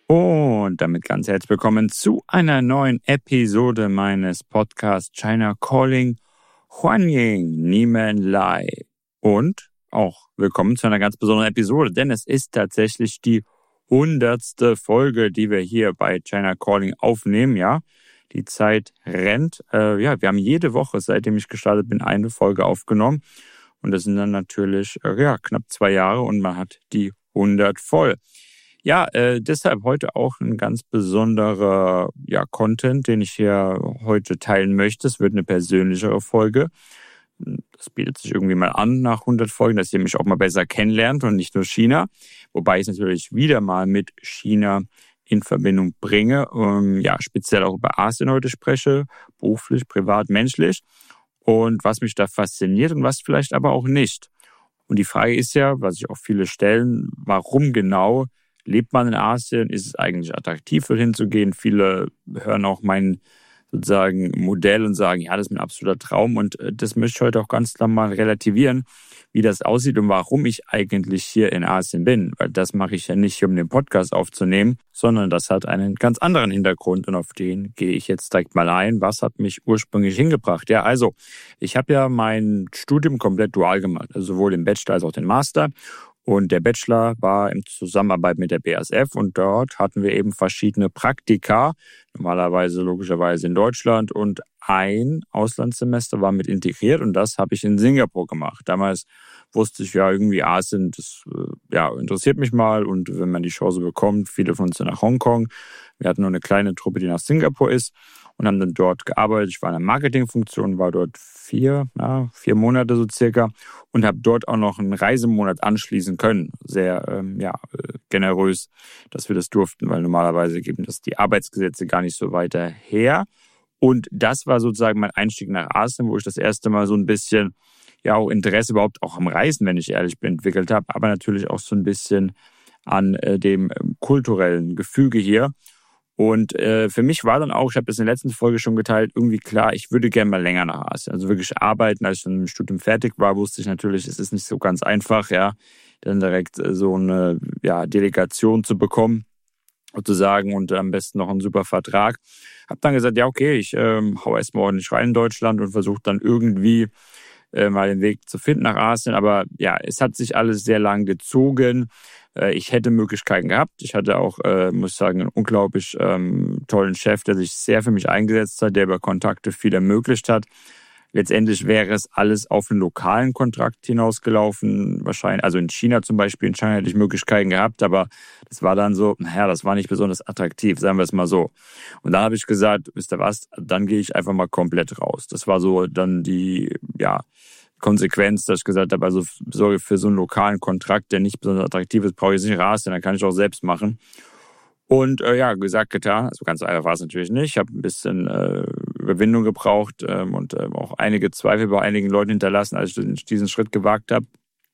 Und damit ganz herzlich willkommen zu einer neuen Episode meines Podcasts China Calling Huanying Nimen Lai. Und auch willkommen zu einer ganz besonderen Episode, denn es ist tatsächlich die 100. Folge, die wir hier bei China Calling aufnehmen, ja. Die Zeit rennt. Wir haben jede Woche, seitdem ich gestartet bin, eine Folge aufgenommen. Und das sind dann natürlich knapp 2 Jahre und man hat die 100 voll. Ja, deshalb heute auch ein ganz besonderer Content, den ich hier heute teilen möchte. Es wird eine persönlichere Folge. Das bietet sich irgendwie mal an nach 100 Folgen, dass ihr mich auch mal besser kennenlernt und nicht nur China. Wobei ich es natürlich wieder mal mit China in Verbindung bringe. Speziell auch über Asien heute spreche, beruflich, privat, menschlich. Und was mich da fasziniert und was vielleicht aber auch nicht. Und die Frage ist ja, was sich auch viele stellen, warum genau lebt man in Asien? Ist es eigentlich attraktiv, dorthin zu gehen? Viele hören auch mein sozusagen Modell und sagen, ja, das ist ein absoluter Traum. Und das möchte ich heute auch ganz klar mal relativieren, wie das aussieht und warum ich eigentlich hier in Asien bin. Weil das mache ich ja nicht, um den Podcast aufzunehmen, sondern das hat einen ganz anderen Hintergrund und auf den gehe ich jetzt direkt mal ein. Was hat mich ursprünglich hingebracht? Ja, also ich habe ja mein Studium komplett dual gemacht, also sowohl den Bachelor als auch den Master. Und der Bachelor war in Zusammenarbeit mit der BASF und dort hatten wir eben verschiedene Praktika, normalerweise logischerweise in Deutschland, und ein Auslandssemester war mit integriert und das habe ich in Singapur gemacht. Damals wusste ich ja irgendwie, Asien, das interessiert mich mal, und wenn man die Chance bekommt, viele von uns sind nach Hongkong. Wir hatten nur eine kleine Truppe, die nach Singapur ist, und haben dann dort gearbeitet. Ich war in der Marketingfunktion, war dort 4 Monate so circa und habe dort auch noch einen Reisemonat anschließen können. Sehr generös, dass wir das durften, weil normalerweise geben das die Arbeitsgesetze gar nicht so weiter her. Und das war sozusagen mein Einstieg nach Asien, wo ich das erste Mal so ein bisschen auch Interesse überhaupt auch am Reisen, wenn ich ehrlich bin, entwickelt habe, aber natürlich auch so ein bisschen an dem kulturellen Gefüge hier. Und für mich war dann auch, ich habe das in der letzten Folge schon geteilt, irgendwie klar, ich würde gerne mal länger nach Asien. Also wirklich arbeiten. Als ich dann im Studium fertig war, wusste ich natürlich, es ist nicht so ganz einfach, dann direkt so eine Delegation zu bekommen, sozusagen, und am besten noch einen super Vertrag. Habe dann gesagt, ja okay, ich hau erstmal ordentlich rein in Deutschland und versuche dann irgendwie mal den Weg zu finden nach Asien. Aber ja, es hat sich alles sehr lang gezogen. Ich hätte Möglichkeiten gehabt. Ich hatte auch, muss ich sagen, einen unglaublich tollen Chef, der sich sehr für mich eingesetzt hat, der über Kontakte viel ermöglicht hat. Letztendlich wäre es alles auf einen lokalen Kontrakt hinausgelaufen, wahrscheinlich. Also in China zum Beispiel, in China hätte ich Möglichkeiten gehabt, aber das war dann so, das war nicht besonders attraktiv, sagen wir es mal so. Und dann habe ich gesagt, wisst ihr was, dann gehe ich einfach mal komplett raus. Das war so dann die, Konsequenz, dass ich gesagt habe, also sorge für so einen lokalen Kontrakt, der nicht besonders attraktiv ist, brauche ich jetzt nicht raus, denn dann kann ich auch selbst machen. Und gesagt, getan. Also ganz einfach war es natürlich nicht. Ich habe ein bisschen Überwindung gebraucht und auch einige Zweifel bei einigen Leuten hinterlassen, als ich diesen Schritt gewagt habe.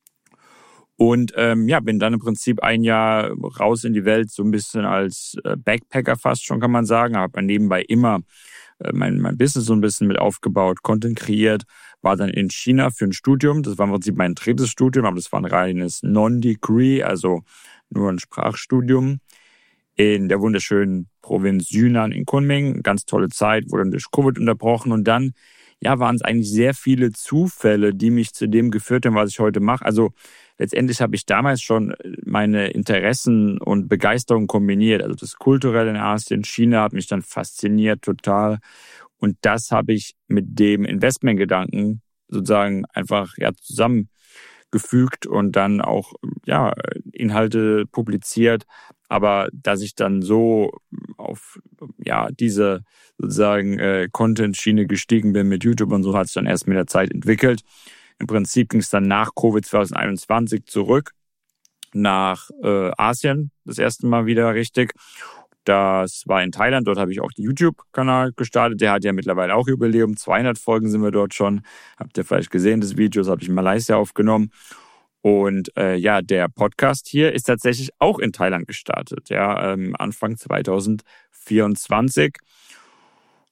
Und bin dann im Prinzip 1 Jahr raus in die Welt, so ein bisschen als Backpacker fast schon, kann man sagen. Habe nebenbei immer mein Business so ein bisschen mit aufgebaut, Content kreiert, war dann in China für ein Studium. Das war im Prinzip mein drittes Studium, aber das war ein reines Non-Degree, also nur ein Sprachstudium in der wunderschönen Provinz Yunnan in Kunming. Ganz tolle Zeit, wurde dann durch Covid unterbrochen. Und dann waren es eigentlich sehr viele Zufälle, die mich zu dem geführt haben, was ich heute mache. Also letztendlich habe ich damals schon meine Interessen und Begeisterung kombiniert. Also das Kulturelle in Asien, China hat mich dann fasziniert total. Und das habe ich mit dem Investmentgedanken sozusagen einfach zusammengefügt und dann auch Inhalte publiziert. Aber dass ich dann so auf diese sozusagen Content-Schiene gestiegen bin mit YouTube und so, hat es dann erst mit der Zeit entwickelt. Im Prinzip ging es dann nach Covid 2021 zurück nach Asien, das erste Mal wieder richtig. Das war in Thailand, dort habe ich auch den YouTube-Kanal gestartet. Der hat ja mittlerweile auch Jubiläum, 200 Folgen sind wir dort schon. Habt ihr vielleicht gesehen, das Video, das habe ich in Malaysia aufgenommen. Und der Podcast hier ist tatsächlich auch in Thailand gestartet, Anfang 2024.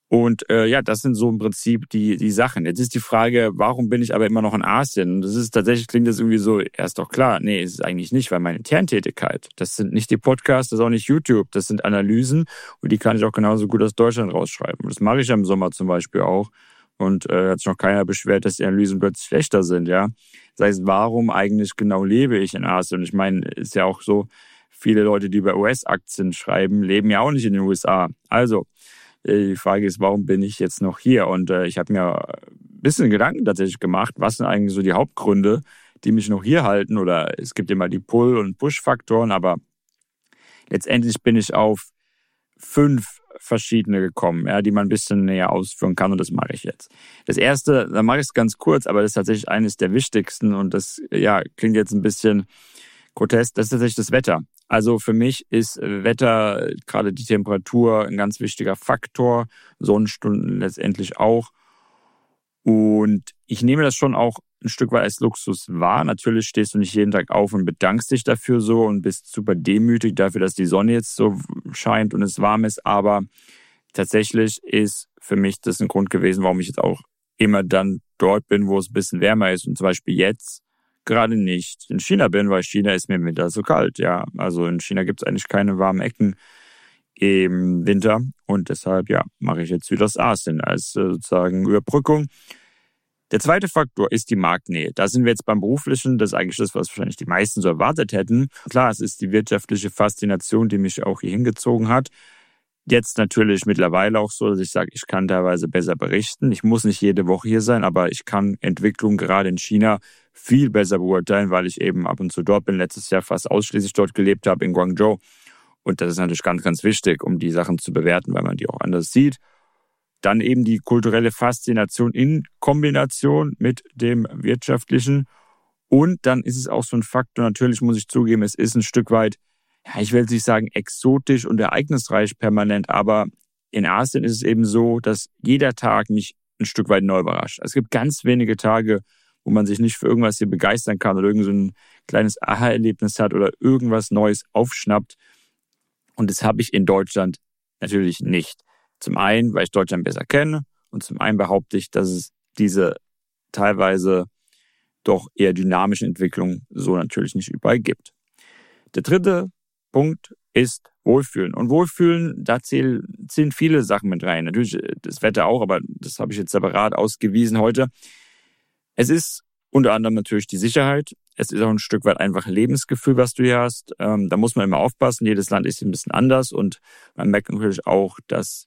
Und das sind so im Prinzip die Sachen. Jetzt ist die Frage, warum bin ich aber immer noch in Asien? Und das ist tatsächlich, klingt das irgendwie so, ist doch klar. Nee, ist es eigentlich nicht, weil meine Kerntätigkeit, das sind nicht die Podcasts, das ist auch nicht YouTube, das sind Analysen und die kann ich auch genauso gut aus Deutschland rausschreiben. Und das mache ich ja im Sommer zum Beispiel auch. Und hat sich noch keiner beschwert, dass die Analysen plötzlich schlechter sind, ja. Das heißt, warum eigentlich genau lebe ich in Asien? Und ich meine, ist ja auch so, viele Leute, die über US-Aktien schreiben, leben ja auch nicht in den USA. Also, die Frage ist, warum bin ich jetzt noch hier? Und ich habe mir ein bisschen Gedanken tatsächlich gemacht, was sind eigentlich so die Hauptgründe, die mich noch hier halten? Oder es gibt immer die Pull- und Push-Faktoren, aber letztendlich bin ich auf 5 verschiedene gekommen, ja, die man ein bisschen näher ausführen kann, und das mache ich jetzt. Das erste, da mache ich es ganz kurz, aber das ist tatsächlich eines der wichtigsten und das klingt jetzt ein bisschen grotesk, das ist tatsächlich das Wetter. Also für mich ist Wetter, gerade die Temperatur, ein ganz wichtiger Faktor, Sonnenstunden letztendlich auch. Und ich nehme das schon auch ein Stück weit als Luxus wahr. Natürlich stehst du nicht jeden Tag auf und bedankst dich dafür so und bist super demütig dafür, dass die Sonne jetzt so scheint und es warm ist. Aber tatsächlich ist für mich das ein Grund gewesen, warum ich jetzt auch immer dann dort bin, wo es ein bisschen wärmer ist. Und zum Beispiel jetzt gerade nicht in China bin, weil China ist mir im Winter so kalt. Ja, also in China gibt es eigentlich keine warmen Ecken im Winter. Und deshalb, mache ich jetzt Südostasien als sozusagen Überbrückung. Der zweite Faktor ist die Marktnähe. Da sind wir jetzt beim Beruflichen. Das ist eigentlich das, was wahrscheinlich die meisten so erwartet hätten. Klar, es ist die wirtschaftliche Faszination, die mich auch hier hingezogen hat. Jetzt natürlich mittlerweile auch so, dass ich sage, ich kann teilweise besser berichten. Ich muss nicht jede Woche hier sein, aber ich kann Entwicklung gerade in China viel besser beurteilen, weil ich eben ab und zu dort bin. Letztes Jahr fast ausschließlich dort gelebt habe, in Guangzhou. Und das ist natürlich ganz, ganz wichtig, um die Sachen zu bewerten, weil man die auch anders sieht. Dann eben die kulturelle Faszination in Kombination mit dem wirtschaftlichen. Und dann ist es auch so ein Faktor, natürlich muss ich zugeben, es ist ein Stück weit, ich will jetzt nicht sagen exotisch und ereignisreich permanent, aber in Asien ist es eben so, dass jeder Tag mich ein Stück weit neu überrascht. Es gibt ganz wenige Tage, wo man sich nicht für irgendwas hier begeistern kann oder irgend so ein kleines Aha-Erlebnis hat oder irgendwas Neues aufschnappt. Und das habe ich in Deutschland natürlich nicht. Zum einen, weil ich Deutschland besser kenne und zum einen behaupte ich, dass es diese teilweise doch eher dynamischen Entwicklungen so natürlich nicht überall gibt. Der dritte Punkt ist Wohlfühlen. Und Wohlfühlen, da zählen viele Sachen mit rein. Natürlich das Wetter auch, aber das habe ich jetzt separat ausgewiesen heute. Es ist unter anderem natürlich die Sicherheit. Es ist auch ein Stück weit einfach ein Lebensgefühl, was du hier hast. Da muss man immer aufpassen. Jedes Land ist ein bisschen anders und man merkt natürlich auch, dass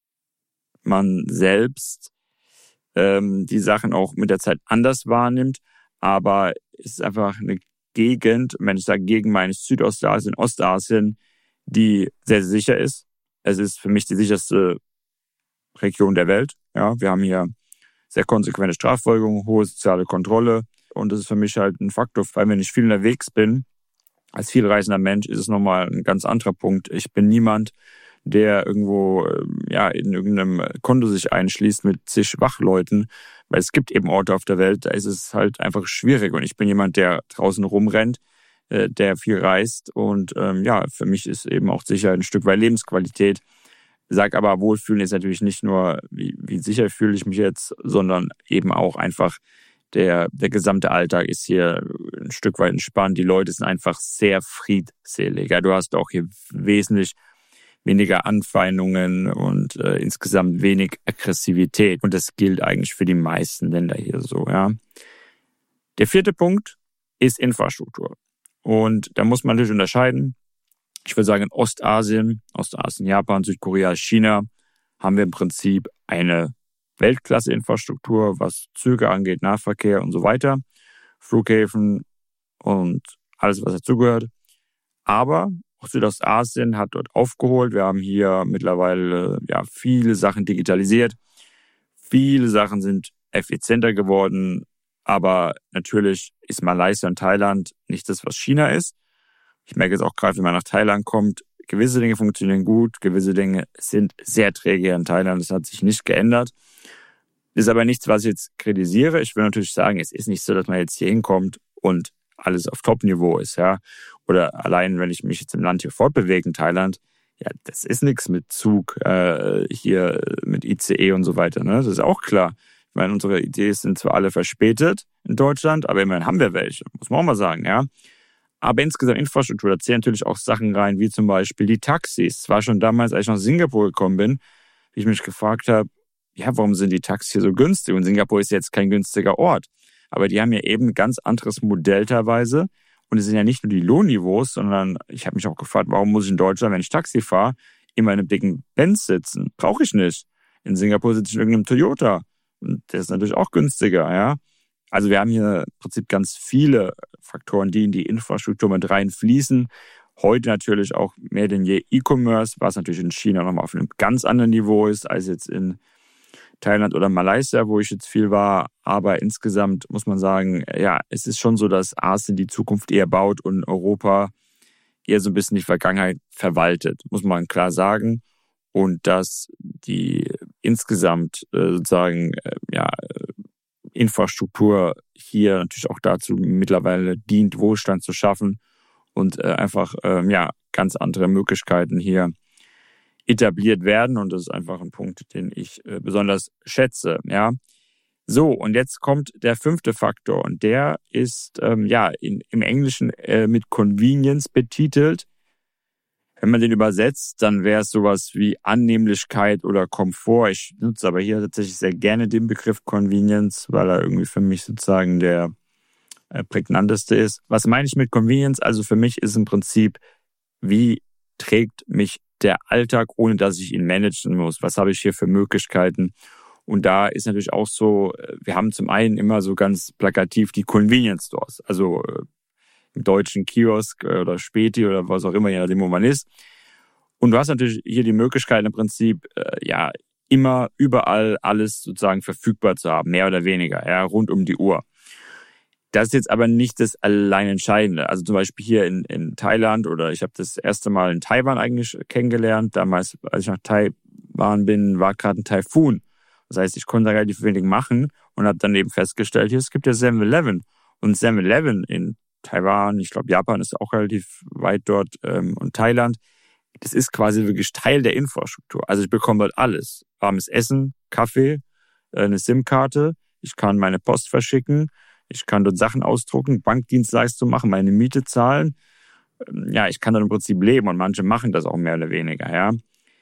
man selbst die Sachen auch mit der Zeit anders wahrnimmt. Aber es ist einfach eine Gegend, wenn ich sage Gegend, meine ich Südostasien, Ostasien, die sehr, sehr sicher ist. Es ist für mich die sicherste Region der Welt. Ja, wir haben hier sehr konsequente Strafverfolgung, hohe soziale Kontrolle. Und das ist für mich halt ein Faktor, weil wenn ich viel unterwegs bin, als vielreisender Mensch, ist es nochmal ein ganz anderer Punkt. Ich bin niemand, der irgendwo in irgendeinem Konto sich einschließt mit zig Wachleuten, weil es gibt eben Orte auf der Welt, da ist es halt einfach schwierig. Und ich bin jemand, der draußen rumrennt, der viel reist und für mich ist eben auch sicher ein Stück weit Lebensqualität. Sag aber, Wohlfühlen ist natürlich nicht nur, wie sicher fühle ich mich jetzt, sondern eben auch einfach der gesamte Alltag ist hier ein Stück weit entspannt. Die Leute sind einfach sehr friedselig. Ja, du hast auch hier wesentlich weniger Anfeindungen und insgesamt wenig Aggressivität. Und das gilt eigentlich für die meisten Länder hier so. Ja. Der vierte Punkt ist Infrastruktur. Und da muss man natürlich unterscheiden. Ich würde sagen, in Ostasien, Japan, Südkorea, China, haben wir im Prinzip eine Weltklasse-Infrastruktur, was Züge angeht, Nahverkehr und so weiter, Flughäfen und alles, was dazugehört. Aber auch Südostasien hat dort aufgeholt. Wir haben hier mittlerweile viele Sachen digitalisiert. Viele Sachen sind effizienter geworden. Aber natürlich ist Malaysia und Thailand nicht das, was China ist. Ich merke jetzt auch gerade, wenn man nach Thailand kommt, gewisse Dinge funktionieren gut, gewisse Dinge sind sehr träge in Thailand. Das hat sich nicht geändert. Das ist aber nichts, was ich jetzt kritisiere. Ich will natürlich sagen, es ist nicht so, dass man jetzt hier hinkommt und alles auf Top-Niveau ist, ja. Oder allein, wenn ich mich jetzt im Land hier fortbewege in Thailand, Ja, das ist nichts mit Zug, hier mit ICE und so weiter, ne? Das ist auch klar. Ich meine, unsere Ideen sind zwar alle verspätet in Deutschland, aber immerhin haben wir welche, muss man auch mal sagen, ja. Aber insgesamt Infrastruktur, da zählen natürlich auch Sachen rein, wie zum Beispiel die Taxis. Es war schon damals, als ich nach Singapur gekommen bin, wie ich mich gefragt habe, ja, warum sind die Taxis hier so günstig? Und Singapur ist jetzt kein günstiger Ort. Aber die haben ja eben ein ganz anderes Modell teilweise. Und es sind ja nicht nur die Lohnniveaus, sondern ich habe mich auch gefragt, warum muss ich in Deutschland, wenn ich Taxi fahre, immer in einem dicken Benz sitzen? Brauche ich nicht. In Singapur sitze ich in irgendeinem Toyota. Und der ist natürlich auch günstiger, ja. Also wir haben hier im Prinzip ganz viele Faktoren, die in die Infrastruktur mit reinfließen. Heute natürlich auch mehr denn je E-Commerce, was natürlich in China nochmal auf einem ganz anderen Niveau ist als jetzt in Thailand oder Malaysia, wo ich jetzt viel war. Aber insgesamt muss man sagen, ja, es ist schon so, dass Asien die Zukunft eher baut und Europa eher so ein bisschen die Vergangenheit verwaltet, muss man klar sagen. Und dass die insgesamt sozusagen Infrastruktur hier natürlich auch dazu mittlerweile dient, Wohlstand zu schaffen und einfach ganz andere Möglichkeiten hier etabliert werden. Und das ist einfach ein Punkt, den ich besonders schätze. Ja. So, und jetzt kommt der 5. Faktor und der ist im Englischen mit Convenience betitelt. Wenn man den übersetzt, dann wäre es sowas wie Annehmlichkeit oder Komfort. Ich nutze aber hier tatsächlich sehr gerne den Begriff Convenience, weil er irgendwie für mich sozusagen der prägnanteste ist. Was meine ich mit Convenience? Also für mich ist im Prinzip, wie trägt mich der Alltag, ohne dass ich ihn managen muss? Was habe ich hier für Möglichkeiten? Und da ist natürlich auch so, wir haben zum einen immer so ganz plakativ die Convenience Stores, also im deutschen Kiosk oder Späti oder was auch immer, je nachdem, wo man ist. Und du hast natürlich hier die Möglichkeit im Prinzip, immer überall alles sozusagen verfügbar zu haben, mehr oder weniger, ja, rund um die Uhr. Das ist jetzt aber nicht das allein Entscheidende. Also zum Beispiel hier in Thailand oder ich habe das erste Mal in Taiwan eigentlich kennengelernt. Damals, als ich nach Taiwan bin, war gerade ein Taifun. Das heißt, ich konnte relativ wenig machen und habe dann eben festgestellt, hier, es gibt ja 7-Eleven. Und 7-Eleven in Taiwan, ich glaube Japan ist auch relativ weit dort und Thailand, das ist quasi wirklich Teil der Infrastruktur. Also ich bekomme dort alles. Warmes Essen, Kaffee, eine SIM-Karte, ich kann meine Post verschicken, ich kann dort Sachen ausdrucken, Bankdienstleistungen machen, meine Miete zahlen. Ja, ich kann dort im Prinzip leben und manche machen das auch mehr oder weniger. Ja.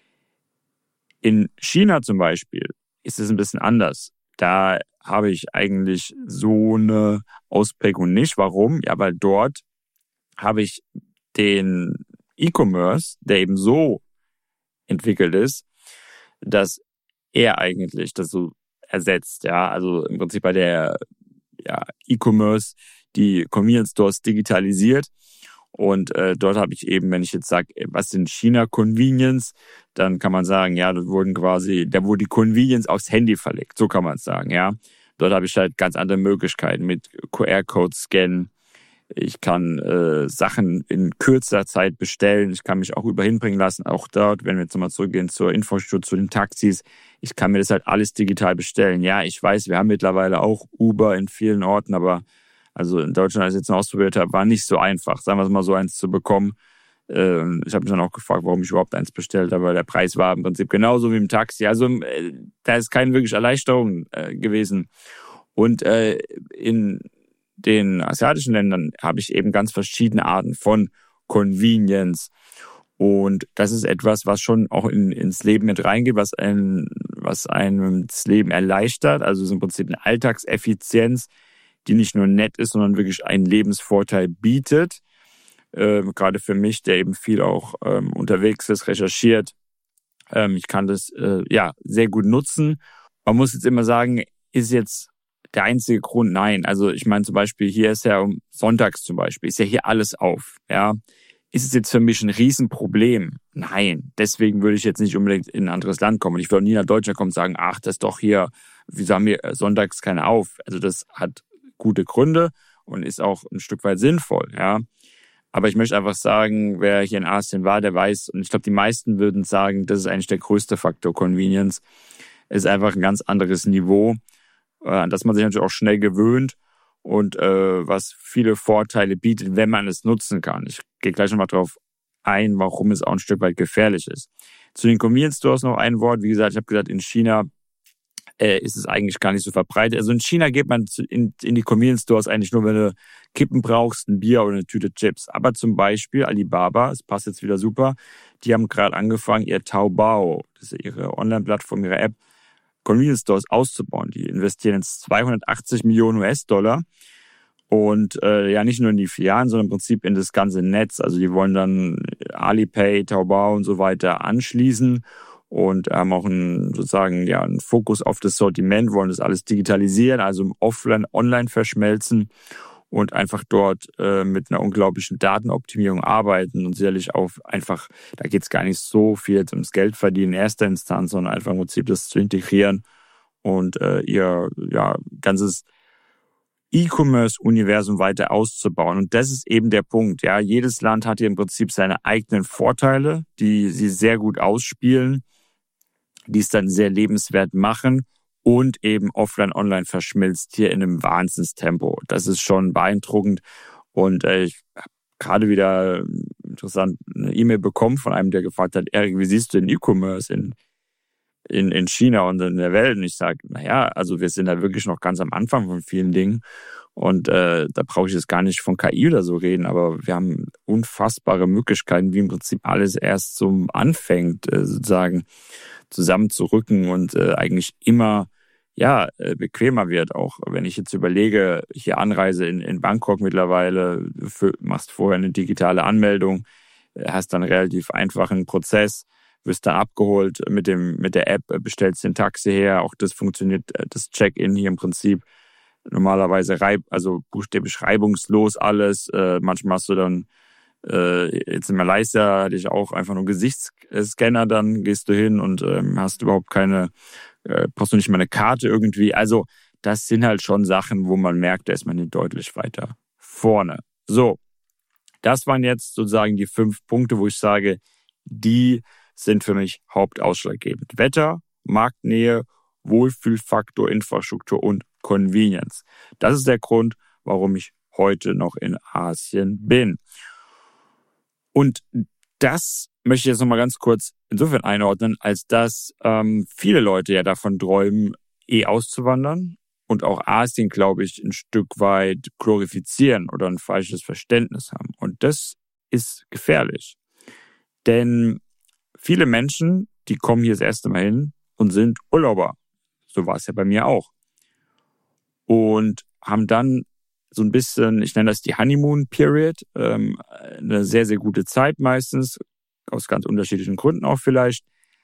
In China zum Beispiel ist es ein bisschen anders. Da habe ich eigentlich so eine Ausprägung nicht. Warum? Ja, weil dort habe ich den E-Commerce, der eben so entwickelt ist, dass er eigentlich das so ersetzt. Ja, also im Prinzip bei der E-Commerce die Convenience Stores digitalisiert. Und dort habe ich eben, wenn ich jetzt sage, was sind China Convenience, dann kann man sagen, ja, da wurde die Convenience aufs Handy verlegt. So kann man es sagen, ja. Dort habe ich halt ganz andere Möglichkeiten mit QR-Code scannen. Ich kann Sachen in kürzer Zeit bestellen. Ich kann mich auch hinbringen lassen. Auch dort, wenn wir jetzt nochmal zurückgehen zur Infrastruktur, zu den Taxis, ich kann mir das halt alles digital bestellen. Ja, ich weiß, wir haben mittlerweile auch Uber in vielen Orten, aber also in Deutschland, als ich jetzt noch ausprobiert habe, war nicht so einfach, sagen wir es mal so, eins zu bekommen. Ich habe mich dann auch gefragt, warum ich überhaupt eins bestellt habe, weil der Preis war im Prinzip genauso wie im Taxi. Also da ist keine wirkliche Erleichterung gewesen. Und in den asiatischen Ländern habe ich eben ganz verschiedene Arten von Convenience. Und das ist etwas, was schon auch ins Leben mit reingeht, was einem das Leben erleichtert. Also es ist im Prinzip eine Alltagseffizienz, die nicht nur nett ist, sondern wirklich einen Lebensvorteil bietet. Gerade für mich, der eben viel auch unterwegs ist, recherchiert. Ich kann das sehr gut nutzen. Man muss jetzt immer sagen, ist jetzt der einzige Grund? Nein. Also ich meine zum Beispiel, hier ist ja sonntags zum Beispiel, ist ja hier alles auf. Ja. Ist es jetzt für mich ein Riesenproblem? Nein. Deswegen würde ich jetzt nicht unbedingt in ein anderes Land kommen. Ich würde nie nach Deutschland kommen und sagen, ach, das ist doch hier, wieso haben wir sonntags keine auf? Also das hat gute Gründe und ist auch ein Stück weit sinnvoll, ja. Aber ich möchte einfach sagen, wer hier in Asien war, der weiß, und ich glaube, die meisten würden sagen, das ist eigentlich der größte Faktor Convenience, ist einfach ein ganz anderes Niveau, an das man sich natürlich auch schnell gewöhnt und was viele Vorteile bietet, wenn man es nutzen kann. Ich gehe gleich nochmal drauf ein, warum es auch ein Stück weit gefährlich ist. Zu den Convenience Stores noch ein Wort. Wie gesagt, ich habe gesagt, in China ist es eigentlich gar nicht so verbreitet. Also in China geht man in die Convenience Stores eigentlich nur, wenn du Kippen brauchst, ein Bier oder eine Tüte Chips. Aber zum Beispiel Alibaba, es passt jetzt wieder super, die haben gerade angefangen, ihr Taobao, das ist ihre Online-Plattform, ihre App, Convenience Stores auszubauen. Die investieren jetzt 280 Millionen US-Dollar und nicht nur in die Filialen, sondern im Prinzip in das ganze Netz. Also die wollen dann Alipay, Taobao und so weiter anschließen und haben auch einen Fokus auf das Sortiment, wollen das alles digitalisieren, also im Offline, Online verschmelzen und einfach dort mit einer unglaublichen Datenoptimierung arbeiten und sicherlich auch einfach, da geht es gar nicht so viel jetzt ums Geld verdienen in erster Instanz, sondern einfach im Prinzip das zu integrieren und ihr ganzes E-Commerce-Universum weiter auszubauen. Und das ist eben der Punkt. Ja, jedes Land hat hier im Prinzip seine eigenen Vorteile, die sie sehr gut ausspielen, die es dann sehr lebenswert machen und eben offline, online verschmilzt hier in einem Wahnsinnstempo. Das ist schon beeindruckend. Und ich habe gerade wieder interessant eine E-Mail bekommen von einem, der gefragt hat, Erik, wie siehst du den E-Commerce in China und in der Welt? Und ich sage, also wir sind da wirklich noch ganz am Anfang von vielen Dingen. Und da brauche ich jetzt gar nicht von KI oder so reden, aber wir haben unfassbare Möglichkeiten, wie im Prinzip alles erst so anfängt, sozusagen zusammenzurücken und eigentlich immer bequemer wird. Auch wenn ich jetzt überlege, hier Anreise in Bangkok mittlerweile, machst vorher eine digitale Anmeldung, hast dann einen relativ einfachen Prozess, wirst dann abgeholt mit der App, bestellst den Taxi her. Auch das funktioniert, das Check-in hier im Prinzip normalerweise buchstäblich reibungslos alles. Manchmal hast du dann jetzt in Malaysia hatte ich auch einfach nur einen Gesichtsscanner, dann gehst du hin und hast überhaupt brauchst du nicht mal eine Karte irgendwie. Also das sind halt schon Sachen, wo man merkt, da ist man deutlich weiter vorne. So, das waren jetzt sozusagen die 5 Punkte, wo ich sage, die sind für mich hauptausschlaggebend. Wetter, Marktnähe, Wohlfühlfaktor, Infrastruktur und Convenience. Das ist der Grund, warum ich heute noch in Asien bin. Und das möchte ich jetzt nochmal ganz kurz insofern einordnen, als dass viele Leute ja davon träumen, auszuwandern und auch Asien, glaube ich, ein Stück weit glorifizieren oder ein falsches Verständnis haben. Und das ist gefährlich. Denn viele Menschen, die kommen hier das erste Mal hin und sind Urlauber. So war es ja bei mir auch. Und haben dann so ein bisschen, ich nenne das die Honeymoon Period, eine sehr, sehr gute Zeit meistens, aus ganz unterschiedlichen Gründen auch vielleicht,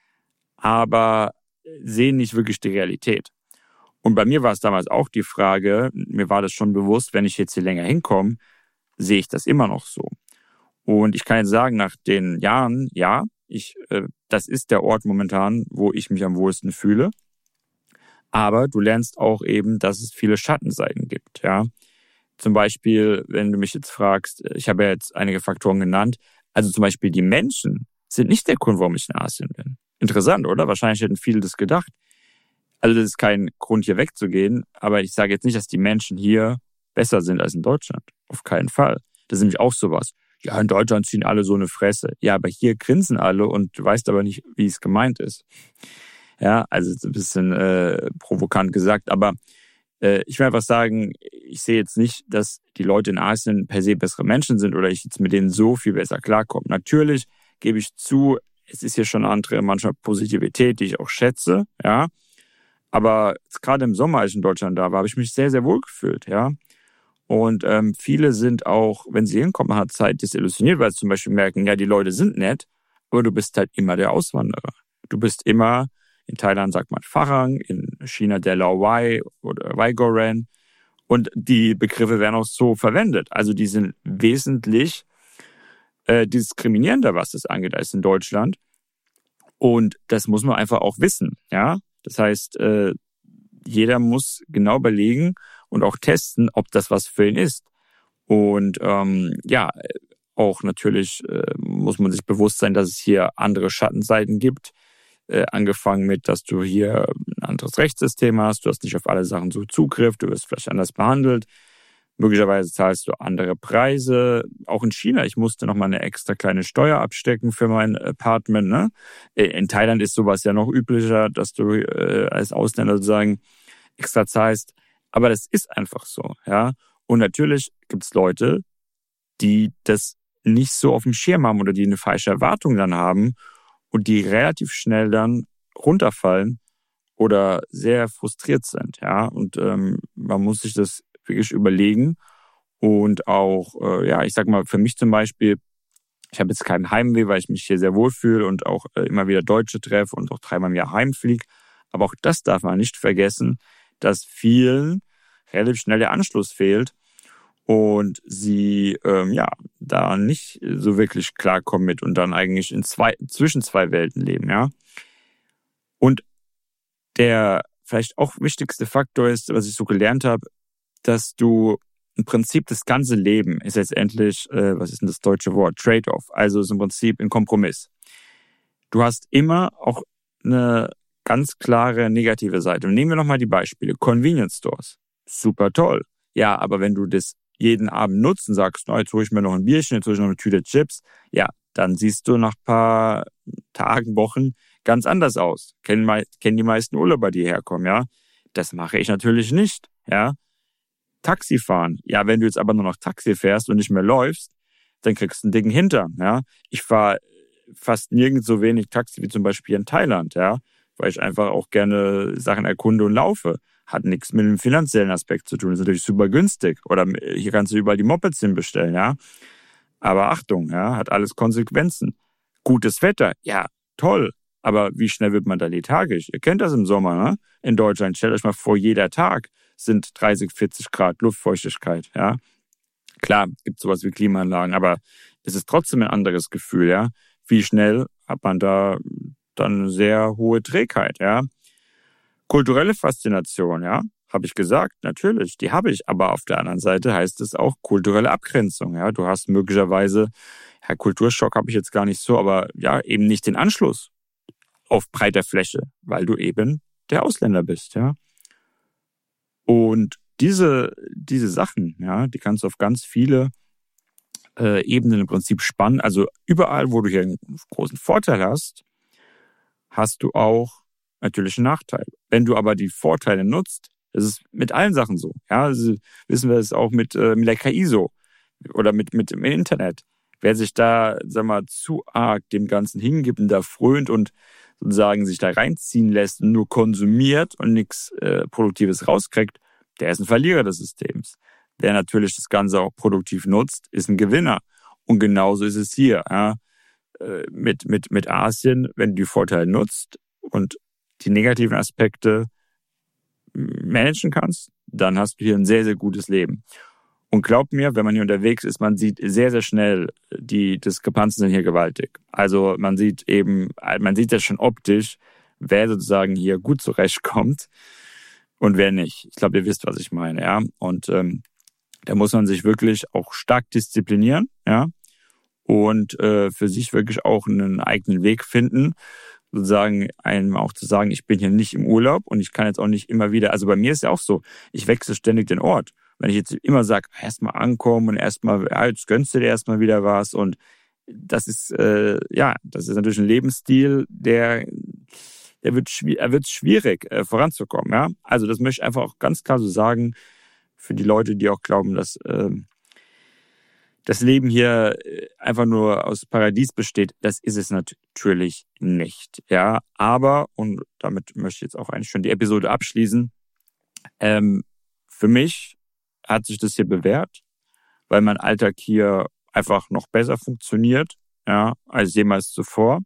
aber sehen nicht wirklich die Realität. Und bei mir war es damals auch die Frage, mir war das schon bewusst, wenn ich jetzt hier länger hinkomme, sehe ich das immer noch so. Und ich kann jetzt sagen, nach den Jahren, das ist der Ort momentan, wo ich mich am wohlsten fühle. Aber du lernst auch eben, dass es viele Schattenseiten gibt, ja. Zum Beispiel, wenn du mich jetzt fragst, ich habe ja jetzt einige Faktoren genannt, also zum Beispiel die Menschen sind nicht der Grund, warum ich in Asien bin. Interessant, oder? Wahrscheinlich hätten viele das gedacht. Also das ist kein Grund, hier wegzugehen, aber ich sage jetzt nicht, dass die Menschen hier besser sind als in Deutschland. Auf keinen Fall. Das ist nämlich auch sowas. Ja, in Deutschland ziehen alle so eine Fresse. Ja, aber hier grinsen alle und du weißt aber nicht, wie es gemeint ist. Ja, also ein bisschen provokant gesagt, aber ich will einfach sagen, ich sehe jetzt nicht, dass die Leute in Asien per se bessere Menschen sind oder ich jetzt mit denen so viel besser klarkomme. Natürlich gebe ich zu, es ist hier schon eine andere, manchmal Positivität, die ich auch schätze, ja. Aber gerade im Sommer, als ich in Deutschland da war, habe ich mich sehr, sehr wohl gefühlt, ja. Und viele sind auch, wenn sie hinkommen, nach einer Zeit desillusioniert, weil sie zum Beispiel merken, ja, die Leute sind nett, aber du bist halt immer der Auswanderer. Du bist immer, in Thailand sagt man Farang, in China der Lao Wai oder Wai Goren. Und die Begriffe werden auch so verwendet. Also die sind wesentlich diskriminierender, was das angeht, als in Deutschland. Und das muss man einfach auch wissen, ja. Das heißt, jeder muss genau überlegen und auch testen, ob das was für ihn ist. Und auch natürlich muss man sich bewusst sein, dass es hier andere Schattenseiten gibt. Angefangen mit, dass du hier ein anderes Rechtssystem hast, du hast nicht auf alle Sachen so Zugriff, du wirst vielleicht anders behandelt. Möglicherweise zahlst du andere Preise. Auch in China, ich musste nochmal eine extra kleine Steuer abstecken für mein Apartment. Ne? In Thailand ist sowas ja noch üblicher, dass du als Ausländer sozusagen extra zahlst. Aber das ist einfach so. Ja. Und natürlich gibt es Leute, die das nicht so auf dem Schirm haben oder die eine falsche Erwartung dann haben und die relativ schnell dann runterfallen oder sehr frustriert sind. Ja. Und man muss sich das wirklich überlegen und auch, ich sag mal, für mich zum Beispiel, ich habe jetzt keinen Heimweh, weil ich mich hier sehr wohlfühle und auch immer wieder Deutsche treffe und auch 3-mal im Jahr heimfliege. Aber auch das darf man nicht vergessen, dass vielen relativ schnell der Anschluss fehlt und sie da nicht so wirklich klarkommen mit und dann eigentlich zwischen zwei Welten leben. Ja. Und der vielleicht auch wichtigste Faktor ist, was ich so gelernt habe, dass du im Prinzip das ganze Leben ist letztendlich, was ist denn das deutsche Wort? Trade-off. Also ist im Prinzip ein Kompromiss. Du hast immer auch eine ganz klare negative Seite. Und nehmen wir nochmal die Beispiele. Convenience Stores. Super toll. Ja, aber wenn du das jeden Abend nutzt und sagst, jetzt hole ich mir noch ein Bierchen, jetzt hole ich noch eine Tüte Chips, ja, dann siehst du nach ein paar Tagen, Wochen ganz anders aus. Kennen die meisten Urlauber, die herkommen, ja. Das mache ich natürlich nicht, ja. Taxi fahren. Ja, wenn du jetzt aber nur noch Taxi fährst und nicht mehr läufst, dann kriegst du einen dicken Hintern, ja. Ich fahre fast nirgends so wenig Taxi wie zum Beispiel in Thailand, ja, weil ich einfach auch gerne Sachen erkunde und laufe. Hat nichts mit dem finanziellen Aspekt zu tun. Das ist natürlich super günstig. Oder hier kannst du überall die Mopeds hinbestellen, ja. Aber Achtung, ja, hat alles Konsequenzen. Gutes Wetter, ja, toll. Aber wie schnell wird man da lethargisch? Ihr kennt das im Sommer, ne? In Deutschland. Stellt euch mal vor, jeder Tag sind 30, 40 Grad Luftfeuchtigkeit, ja. Klar, gibt sowas wie Klimaanlagen, aber es ist trotzdem ein anderes Gefühl, ja. Wie schnell hat man da dann eine sehr hohe Trägheit, ja. Kulturelle Faszination, ja, habe ich gesagt, natürlich, die habe ich. Aber auf der anderen Seite heißt es auch kulturelle Abgrenzung, ja. Du hast möglicherweise, ja, Kulturschock habe ich jetzt gar nicht so, aber ja, eben nicht den Anschluss auf breiter Fläche, weil du eben der Ausländer bist, ja. Und diese Sachen, ja, die kannst du auf ganz viele Ebenen im Prinzip spannen. Also überall, wo du hier einen großen Vorteil hast, hast du auch natürlich einen Nachteil. Wenn du aber die Vorteile nutzt, das ist mit allen Sachen so. Ja, also wissen wir es auch mit der KI so oder mit dem Internet. Wer sich da, zu arg dem Ganzen hingibt und da frönt und sozusagen sich da reinziehen lässt und nur konsumiert und nichts Produktives rauskriegt, der ist ein Verlierer des Systems. Wer natürlich das Ganze auch produktiv nutzt, ist ein Gewinner. Und genauso ist es hier. Ja. Mit Asien, wenn du die Vorteile nutzt und die negativen Aspekte managen kannst, dann hast du hier ein sehr, sehr gutes Leben. Und glaub mir, wenn man hier unterwegs ist, man sieht sehr, sehr schnell, die Diskrepanzen sind hier gewaltig. Also man sieht das schon optisch, wer sozusagen hier gut zurechtkommt und wer nicht. Ich glaube, ihr wisst, was ich meine, ja. Und da muss man sich wirklich auch stark disziplinieren, ja. Und für sich wirklich auch einen eigenen Weg finden, sozusagen einem auch zu sagen, ich bin hier nicht im Urlaub und ich kann jetzt auch nicht immer wieder, also bei mir ist ja auch so, ich wechsle ständig den Ort. Wenn ich jetzt immer sage, erstmal ankommen und erstmal, jetzt gönnst du dir erstmal wieder was und das ist, das ist natürlich ein Lebensstil, der wird schwierig voranzukommen, ja. Also das möchte ich einfach auch ganz klar so sagen für die Leute, die auch glauben, dass das Leben hier einfach nur aus Paradies besteht. Das ist es natürlich nicht, ja. Aber, und damit möchte ich jetzt auch eigentlich schon die Episode abschließen, für mich hat sich das hier bewährt, weil mein Alltag hier einfach noch besser funktioniert, ja, als jemals zuvor.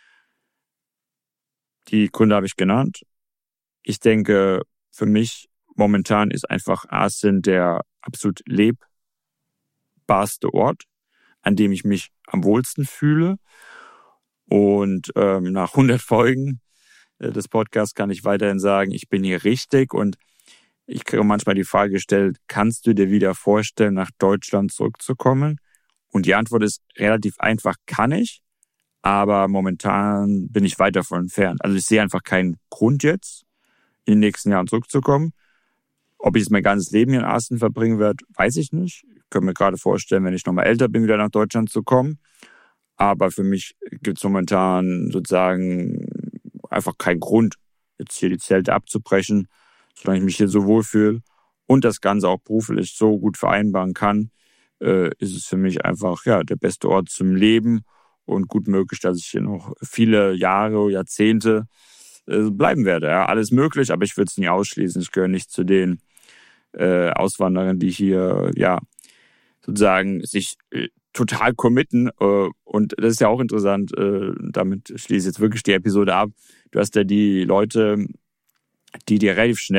Die Gründe habe ich genannt. Ich denke, für mich momentan ist einfach Asien der absolut lebbarste Ort, an dem ich mich am wohlsten fühle. Und nach 100 Folgen des Podcasts kann ich weiterhin sagen, ich bin hier richtig. Und ich kriege manchmal die Frage gestellt, kannst du dir wieder vorstellen, nach Deutschland zurückzukommen? Und die Antwort ist relativ einfach, kann ich. Aber momentan bin ich weit davon entfernt. Also ich sehe einfach keinen Grund jetzt, in den nächsten Jahren zurückzukommen. Ob ich jetzt mein ganzes Leben hier in Asien verbringen werde, weiß ich nicht. Ich könnte mir gerade vorstellen, wenn ich nochmal älter bin, wieder nach Deutschland zu kommen. Aber für mich gibt es momentan sozusagen einfach keinen Grund, jetzt hier die Zelte abzubrechen, solange ich mich hier so wohlfühle und das Ganze auch beruflich so gut vereinbaren kann, ist es für mich einfach der beste Ort zum Leben und gut möglich, dass ich hier noch viele Jahre, Jahrzehnte bleiben werde. Ja, alles möglich, aber ich würde es nie ausschließen. Ich gehöre nicht zu den Auswanderern, die hier sozusagen sich total committen. Und das ist ja auch interessant, damit schließe ich jetzt wirklich die Episode ab. Du hast ja die Leute, die du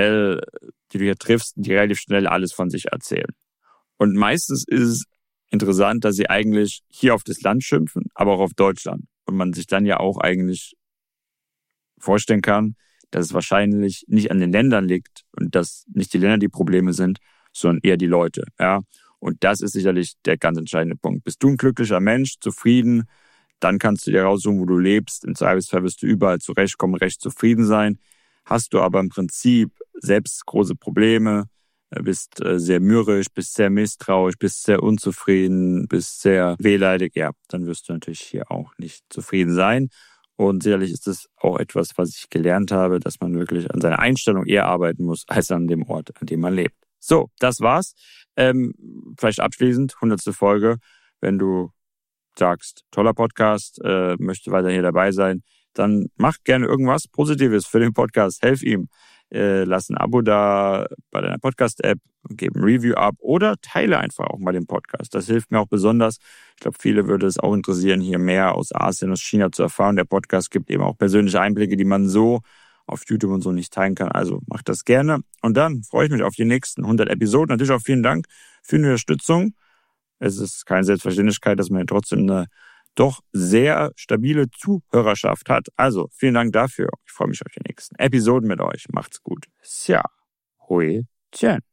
hier triffst, die relativ schnell alles von sich erzählen. Und meistens ist es interessant, dass sie eigentlich hier auf das Land schimpfen, aber auch auf Deutschland. Und man sich dann ja auch eigentlich vorstellen kann, dass es wahrscheinlich nicht an den Ländern liegt und dass nicht die Länder die Probleme sind, sondern eher die Leute. Ja? Und das ist sicherlich der ganz entscheidende Punkt. Bist du ein glücklicher Mensch, zufrieden, dann kannst du dir raussuchen, wo du lebst. Im Zweifelsfall wirst du überall zurechtkommen, recht zufrieden sein. Hast du aber im Prinzip selbst große Probleme, bist sehr mürrisch, bist sehr misstrauisch, bist sehr unzufrieden, bist sehr wehleidig, dann wirst du natürlich hier auch nicht zufrieden sein. Und sicherlich ist es auch etwas, was ich gelernt habe, dass man wirklich an seiner Einstellung eher arbeiten muss, als an dem Ort, an dem man lebt. So, das war's. Vielleicht abschließend, 100. Folge. Wenn du sagst, toller Podcast, möchte weiter hier dabei sein, dann mach gerne irgendwas Positives für den Podcast. Helf ihm. Lass ein Abo da bei deiner Podcast-App, gib ein Review ab oder teile einfach auch mal den Podcast. Das hilft mir auch besonders. Ich glaube, viele würde es auch interessieren, hier mehr aus Asien, aus China zu erfahren. Der Podcast gibt eben auch persönliche Einblicke, die man so auf YouTube und so nicht teilen kann. Also mach das gerne. Und dann freue ich mich auf die nächsten 100 Episoden. Natürlich auch vielen Dank für die Unterstützung. Es ist keine Selbstverständlichkeit, dass man trotzdem eine doch sehr stabile Zuhörerschaft hat. Also, vielen Dank dafür. Ich freue mich auf die nächsten Episoden mit euch. Macht's gut. Xia Hui Tian.